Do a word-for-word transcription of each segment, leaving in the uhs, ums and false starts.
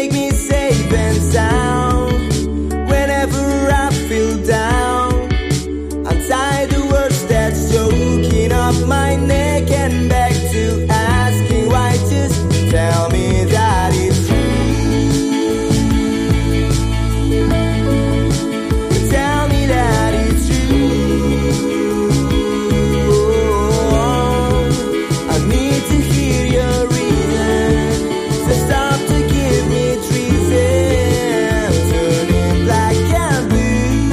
keep me safe and sound. Whenever I feel down, untie the words that's choking up my neck and back to asking why. Just tell me that it's true. Tell me that it's true. Oh, I need to hear your reason. So stop to give me treason, turning black and blue.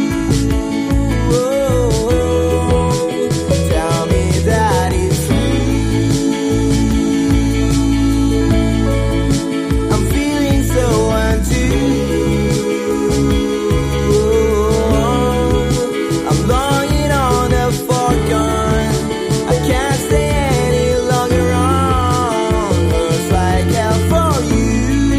Oh, tell me that it's true. I'm feeling so undue. I'm longing on a foregone. I can't stay any longer on. Hurts like hell for you.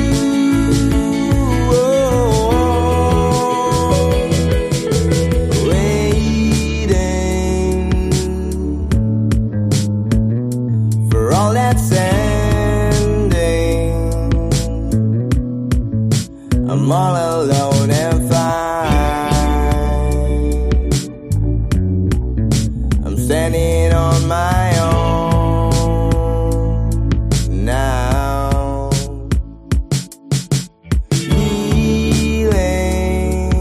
Waiting for all that's ending. I'm all alone and fine. I'm standing on my own now. Healing.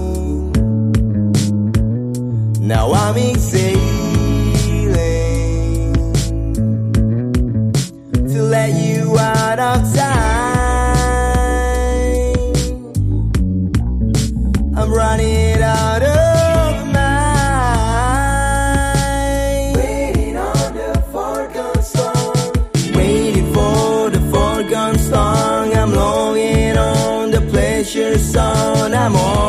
Now I'm exhaling to let you out of time. I'm running out of mind. Waiting on the foregone song. Waiting for the foregone song. I'm longing on the pleasure song. I'm on